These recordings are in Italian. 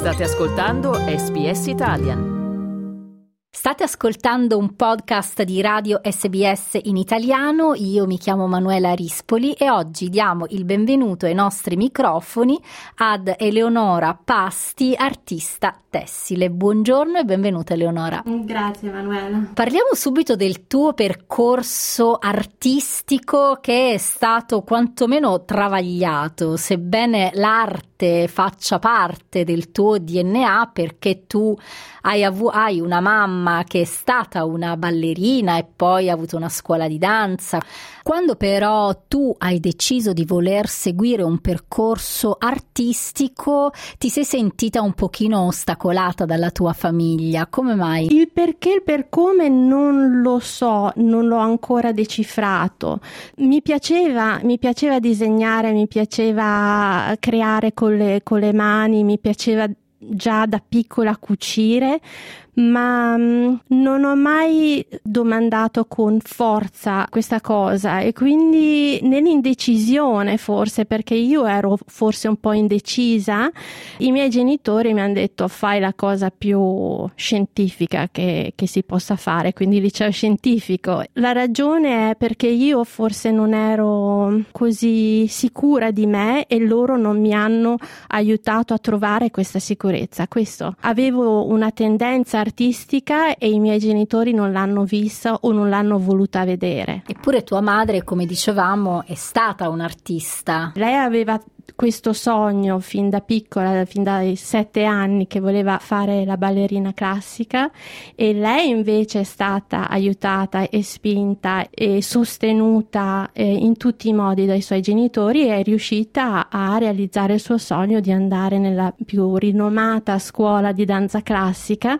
State ascoltando SBS Italian. State ascoltando un podcast di Radio SBS in italiano. Io mi chiamo Manuela Rispoli e oggi diamo il benvenuto ai nostri microfoni ad Eleonora Pasti, artista tessile. Buongiorno e benvenuta Eleonora. Grazie Manuela. Parliamo subito del tuo percorso artistico, che è stato quantomeno travagliato, sebbene l'arte faccia parte del tuo DNA, perché tu hai una mamma che è stata una ballerina e poi ha avuto una scuola di danza. Quando però tu hai deciso di voler seguire un percorso artistico, ti sei sentita un pochino ostacolata dalla tua famiglia. Come mai? Il perché e il per come non lo so, non l'ho ancora decifrato. Mi piaceva disegnare, mi piaceva creare con le mani, mi piaceva già da piccola cucire, ma non ho mai domandato con forza questa cosa, e quindi nell'indecisione, forse perché io ero forse un po' indecisa, i miei genitori mi hanno detto: fai la cosa più scientifica che si possa fare, quindi liceo scientifico. La ragione è perché io forse non ero così sicura di me e loro non mi hanno aiutato a trovare questa sicurezza. Questo, avevo una tendenza artistica e i miei genitori non l'hanno vista o non l'hanno voluta vedere. Eppure tua madre, come dicevamo, è stata un'artista. Lei aveva questo sogno fin da piccola, fin dai 7 anni, che voleva fare la ballerina classica, e lei invece è stata aiutata e spinta e sostenuta in tutti i modi dai suoi genitori, e è riuscita a realizzare il suo sogno di andare nella più rinomata scuola di danza classica,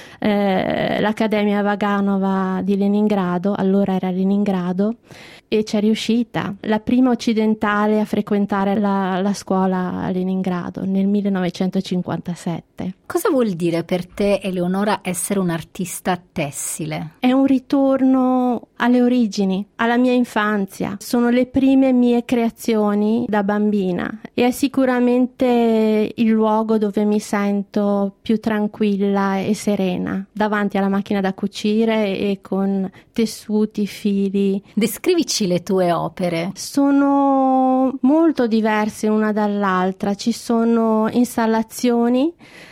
l'Accademia Vaganova di Leningrado, allora era Leningrado, e c'è riuscita, la prima occidentale a frequentare la scuola a Leningrado nel 1957. Cosa vuol dire per te, Eleonora, essere un'artista tessile? È un ritorno alle origini, alla mia infanzia. Sono le prime mie creazioni da bambina e è sicuramente il luogo dove mi sento più tranquilla e serena, davanti alla macchina da cucire e con tessuti, fili. Descrivici le tue opere. Sono molto diverse una dall'altra. Ci sono installazioni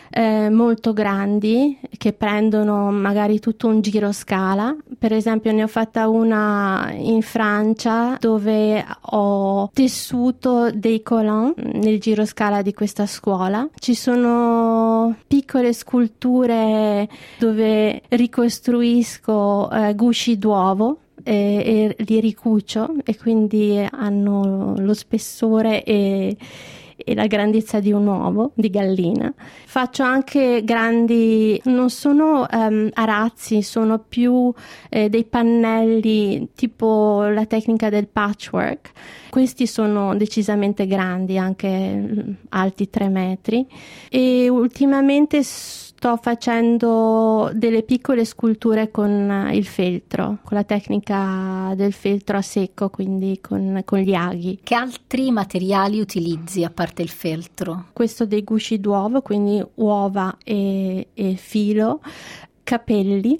molto grandi che prendono magari tutto un giroscala. Per esempio ne ho fatta una in Francia dove ho tessuto dei collants nel giroscala di questa scuola. Ci sono piccole sculture dove ricostruisco gusci d'uovo e li ricucio, e quindi hanno lo spessore e la grandezza di un uovo di gallina. Faccio anche grandi, non sono arazzi, sono più dei pannelli, tipo la tecnica del patchwork. Questi sono decisamente grandi, anche alti 3 metri, e ultimamente sto facendo delle piccole sculture con il feltro, con la tecnica del feltro a secco, quindi con gli aghi. Che altri materiali utilizzi a parte il feltro? Questo dei gusci d'uovo, quindi uova e filo, capelli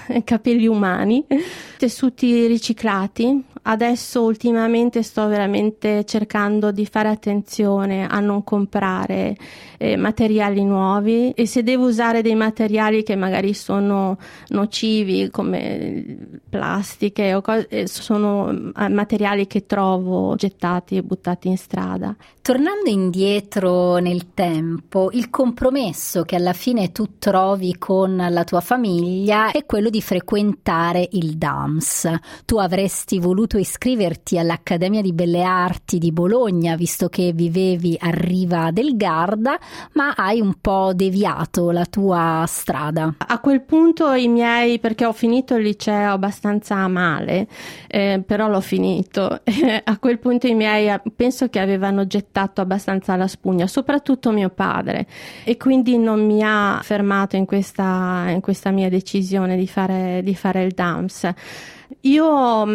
umani, tessuti riciclati. Adesso ultimamente sto veramente cercando di fare attenzione a non comprare materiali nuovi, e se devo usare dei materiali che magari sono nocivi come plastiche o sono materiali che trovo gettati e buttati in strada. Tornando indietro nel tempo, il compromesso che alla fine tu trovi con la tua famiglia è quello di frequentare il DAMS. Tu avresti voluto iscriverti all'Accademia di Belle Arti di Bologna, visto che vivevi a Riva del Garda, ma hai un po' deviato la tua strada. A quel punto perché ho finito il liceo abbastanza male, però l'ho finito. A quel punto i miei penso che avevano gettato abbastanza la spugna, soprattutto mio padre, e quindi non mi ha fermato in questa mia decisione di fare il DAMS. Io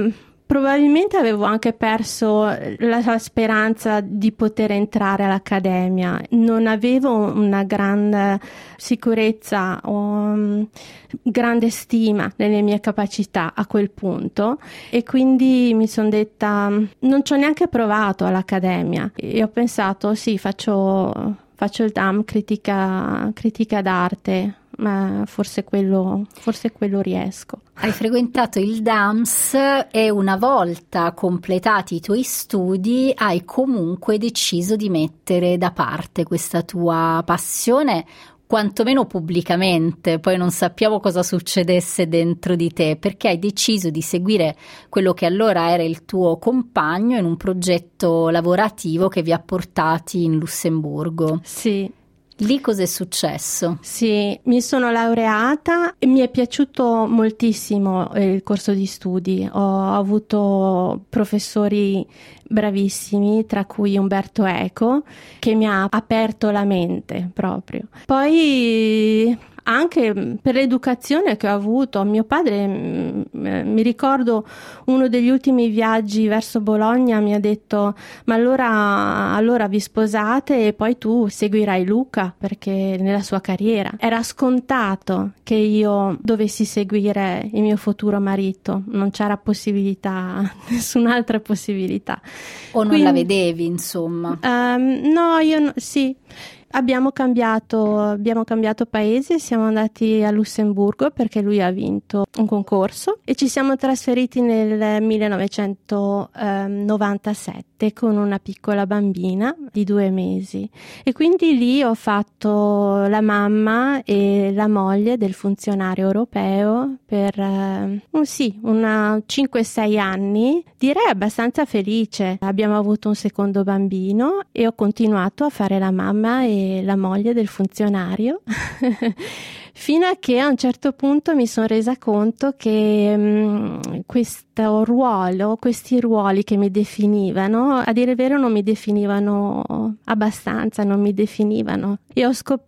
Probabilmente avevo anche perso la speranza di poter entrare all'accademia. Non avevo una grande sicurezza o grande stima nelle mie capacità a quel punto, e quindi mi sono detta, non ci ho neanche provato all'accademia, e ho pensato sì, faccio il DAM critica d'arte, ma forse quello riesco. Hai frequentato il DAMS e una volta completati i tuoi studi hai comunque deciso di mettere da parte questa tua passione, quantomeno pubblicamente. Poi non sappiamo cosa succedesse dentro di te, perché hai deciso di seguire quello che allora era il tuo compagno in un progetto lavorativo che vi ha portati in Lussemburgo. Sì. Lì cos'è successo? Sì, mi sono laureata e mi è piaciuto moltissimo il corso di studi. Ho avuto professori bravissimi, tra cui Umberto Eco, che mi ha aperto la mente proprio. Poi anche per l'educazione che ho avuto, mio padre, mi ricordo uno degli ultimi viaggi verso Bologna mi ha detto: ma allora vi sposate e poi tu seguirai Luca, perché nella sua carriera era scontato che io dovessi seguire il mio futuro marito, non c'era possibilità, nessun'altra possibilità. O non la vedevi, insomma? No, sì. Abbiamo cambiato paese, siamo andati a Lussemburgo perché lui ha vinto un concorso e ci siamo trasferiti nel 1997 con una piccola bambina di 2 mesi, e quindi lì ho fatto la mamma e la moglie del funzionario europeo per una 5-6 anni, direi abbastanza felice. Abbiamo avuto un secondo bambino e ho continuato a fare la mamma e la moglie del funzionario fino a che a un certo punto mi sono resa conto che questi ruoli che mi definivano, a dire il vero, non mi definivano abbastanza, non mi definivano, e ho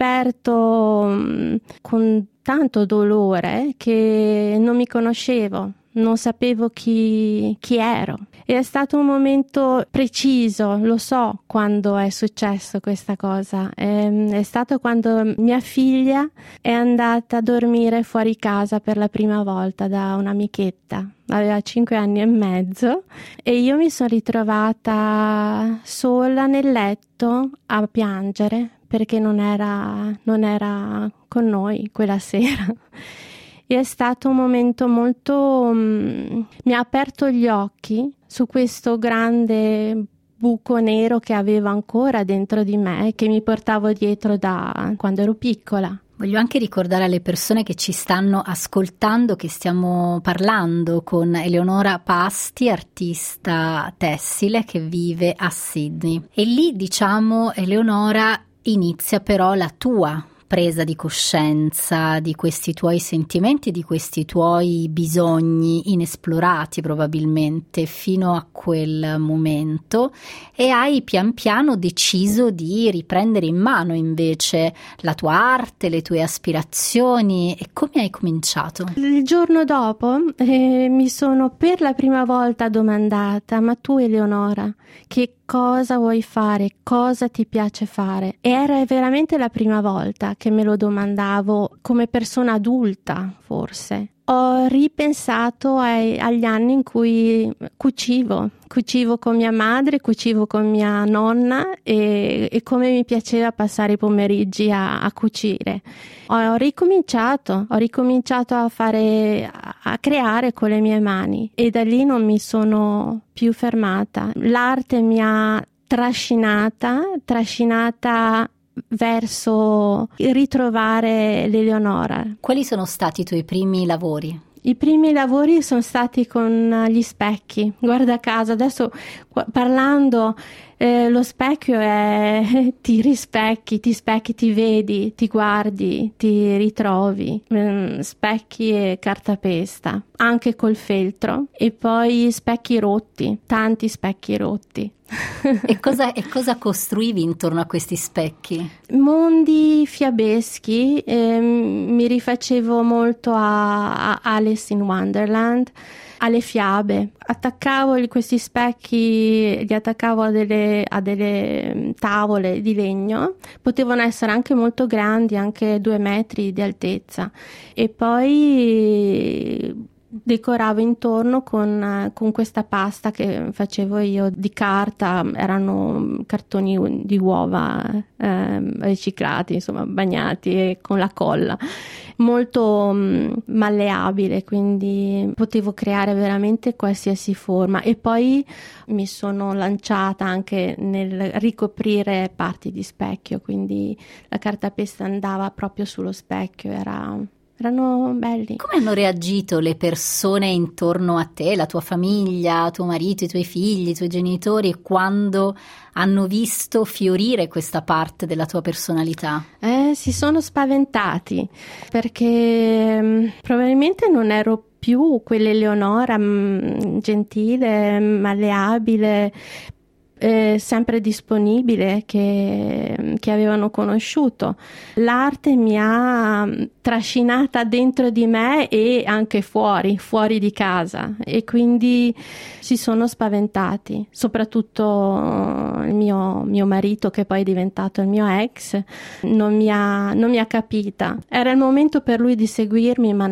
scoperto con tanto dolore che non mi conoscevo, non sapevo chi ero. E è stato un momento preciso, lo so quando è successo questa cosa. È stato quando mia figlia è andata a dormire fuori casa per la prima volta da un'amichetta. Aveva 5 anni e mezzo e io mi sono ritrovata sola nel letto a piangere perché non era con noi quella sera. E è stato un momento molto mi ha aperto gli occhi su questo grande buco nero che avevo ancora dentro di me e che mi portavo dietro da quando ero piccola. Voglio anche ricordare alle persone che ci stanno ascoltando che stiamo parlando con Eleonora Pasti, artista tessile che vive a Sydney. E lì, diciamo, Eleonora, inizia però la tua presa di coscienza di questi tuoi sentimenti, di questi tuoi bisogni inesplorati probabilmente fino a quel momento, e hai pian piano deciso di riprendere in mano invece la tua arte, le tue aspirazioni. E come hai cominciato? Il giorno dopo mi sono per la prima volta domandata: ma tu, Eleonora, che cosa vuoi fare? Cosa ti piace fare? E era veramente la prima volta che me lo domandavo come persona adulta, forse. Ho ripensato agli anni in cui cucivo con mia madre, cucivo con mia nonna e come mi piaceva passare i pomeriggi a cucire. Ho ricominciato a creare con le mie mani e da lì non mi sono più fermata. L'arte mi ha trascinata verso ritrovare l'Eleonora. Quali sono stati i tuoi primi lavori? I primi lavori sono stati con gli specchi. Guarda caso, adesso parlando, lo specchio è ti rispecchi, ti vedi, ti guardi, ti ritrovi. Specchi e cartapesta, anche col feltro, e poi specchi rotti, tanti specchi rotti. E cosa costruivi intorno a questi specchi? Mondi fiabeschi, mi rifacevo molto a Alice in Wonderland, alle fiabe. Attaccavo questi specchi, li attaccavo a delle tavole di legno, potevano essere anche molto grandi, anche 2 metri di altezza, e poi decoravo intorno con questa pasta che facevo io di carta, erano cartoni di uova riciclati, insomma bagnati, e con la colla, molto malleabile, quindi potevo creare veramente qualsiasi forma. E poi mi sono lanciata anche nel ricoprire parti di specchio, quindi la cartapesta andava proprio sullo specchio, erano belli. Come hanno reagito le persone intorno a te, la tua famiglia, tuo marito, i tuoi figli, i tuoi genitori, quando hanno visto fiorire questa parte della tua personalità? Si sono spaventati, perché probabilmente non ero più quell'Eleonora gentile, malleabile, sempre disponibile che avevano conosciuto. L'arte mi ha trascinata dentro di me e anche fuori di casa, e quindi si sono spaventati, soprattutto il mio marito, che poi è diventato il mio ex, non mi ha capita. Era il momento per lui di seguirmi, ma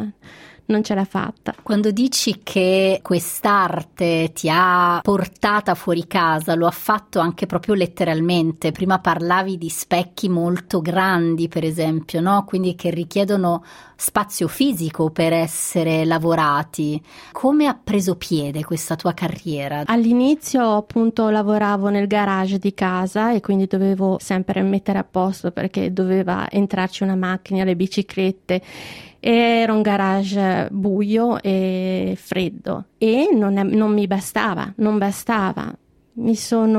non ce l'ha fatta. Quando dici che quest'arte ti ha portata fuori casa, lo ha fatto anche proprio letteralmente. Prima parlavi di specchi molto grandi, per esempio, no? Quindi che richiedono spazio fisico per essere lavorati. Come ha preso piede questa tua carriera? All'inizio appunto lavoravo nel garage di casa, e quindi dovevo sempre mettere a posto, perché doveva entrarci una macchina, le biciclette. Era un garage buio e freddo, e non mi bastava, non bastava. Mi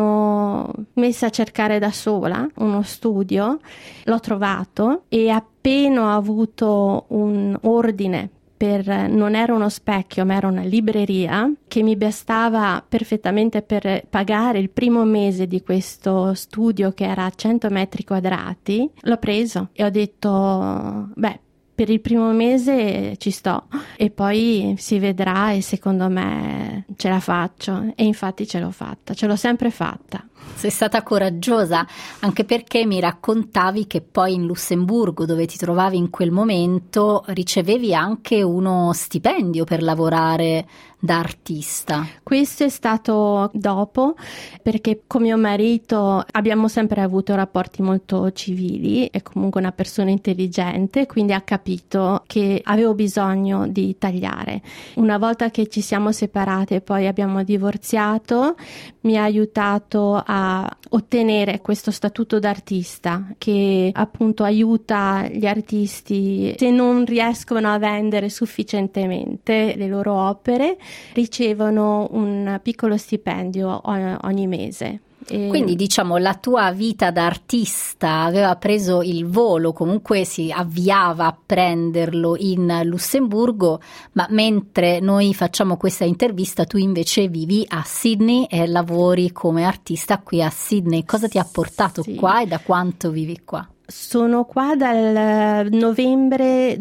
sono messa a cercare da sola uno studio, l'ho trovato, e appena ho avuto un ordine non era uno specchio ma era una libreria, che mi bastava perfettamente per pagare il primo mese di questo studio, che era a 100 metri quadrati, l'ho preso e ho detto, beh, per il primo mese ci sto, e poi si vedrà, e secondo me ce la faccio. E infatti ce l'ho fatta, ce l'ho sempre fatta. Sei stata coraggiosa, anche perché mi raccontavi che poi in Lussemburgo, dove ti trovavi in quel momento, ricevevi anche uno stipendio per lavorare da artista. Questo è stato dopo, perché con mio marito abbiamo sempre avuto rapporti molto civili, è comunque una persona intelligente, quindi ha capito che avevo bisogno di tagliare. Una volta che ci siamo separate e poi abbiamo divorziato, mi ha aiutato a ottenere questo statuto d'artista, che appunto aiuta gli artisti, se non riescono a vendere sufficientemente le loro opere, ricevono un piccolo stipendio ogni mese. Quindi diciamo la tua vita da artista aveva preso il volo, comunque si avviava a prenderlo in Lussemburgo, ma mentre noi facciamo questa intervista tu invece vivi a Sydney e lavori come artista qui a Sydney. Cosa ti ha portato qua e da quanto vivi qua? Sono qua dal novembre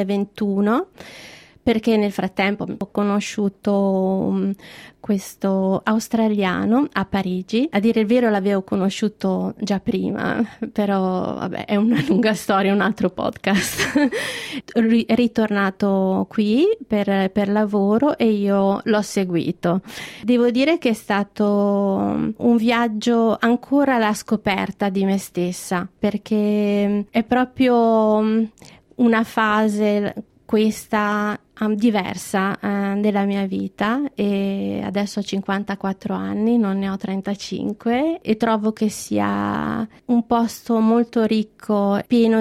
2021, perché nel frattempo ho conosciuto questo australiano a Parigi. A dire il vero l'avevo conosciuto già prima, però vabbè, è una lunga storia, un altro podcast. È ritornato qui per lavoro e io l'ho seguito. Devo dire che è stato un viaggio ancora alla scoperta di me stessa, perché è proprio una fase questa diversa della mia vita, e adesso ho 54 anni, non ne ho 35, e trovo che sia un posto molto ricco, pieno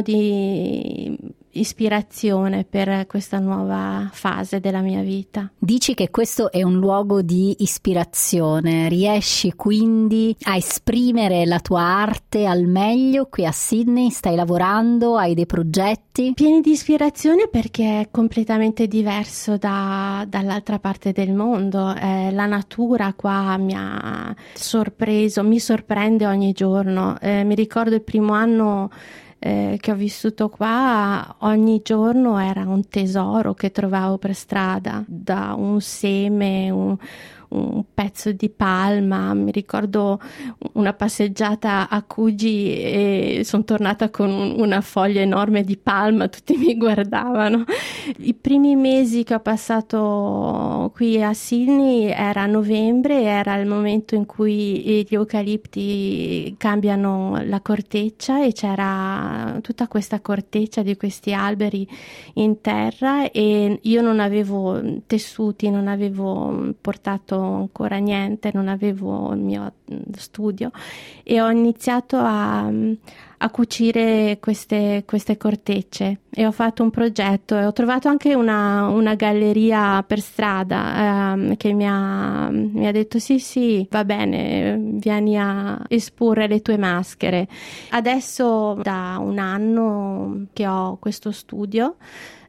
di ispirazione per questa nuova fase della mia vita. Dici che questo è un luogo di ispirazione, riesci quindi a esprimere la tua arte al meglio qui a Sydney? Stai lavorando, hai dei progetti? Pieni di ispirazione, perché è completamente diverso dall'altra parte del mondo. La natura qua mi ha sorpreso, mi sorprende ogni giorno. Mi ricordo il primo anno che ho vissuto qua, ogni giorno era un tesoro che trovavo per strada, da un seme, un pezzo di palma. Mi ricordo una passeggiata a Cugi e sono tornata con una foglia enorme di palma, tutti mi guardavano. I primi mesi che ho passato qui a Sydney era novembre, era il momento in cui gli eucalipti cambiano la corteccia e c'era tutta questa corteccia di questi alberi in terra, e io non avevo tessuti, non avevo portato ancora niente, non avevo il mio studio, e ho iniziato a cucire queste cortecce e ho fatto un progetto e ho trovato anche una galleria per strada che mi ha detto sì, va bene, vieni a esporre le tue maschere. Adesso da un anno che ho questo studio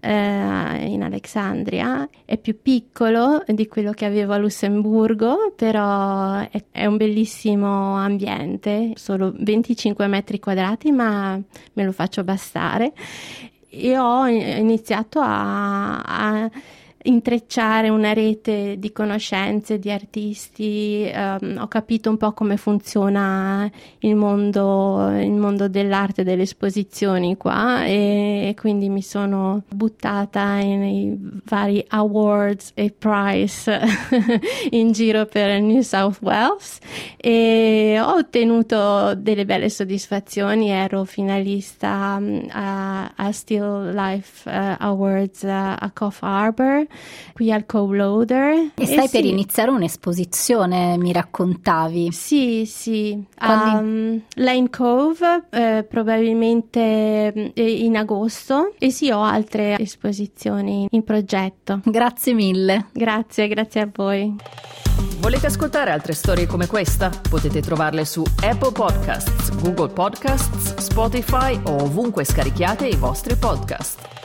in Alexandria, è più piccolo di quello che avevo a Lussemburgo, però è un bellissimo ambiente, solo 25 metri quadrati, ma me lo faccio bastare, e ho iniziato a intrecciare una rete di conoscenze, di artisti. Ho capito un po' come funziona il mondo dell'arte, delle esposizioni qua, e quindi mi sono buttata nei vari awards e prize in giro per New South Wales, e ho ottenuto delle belle soddisfazioni. Ero finalista a Still Life Awards a Coff Harbour, qui al Co-Loader. E stai per iniziare un'esposizione, mi raccontavi. Sì. Lane Cove, probabilmente in agosto, e sì, ho altre esposizioni in progetto. Grazie mille. Grazie a voi. Volete ascoltare altre storie come questa? Potete trovarle su Apple Podcasts, Google Podcasts, Spotify o ovunque scarichiate i vostri podcast.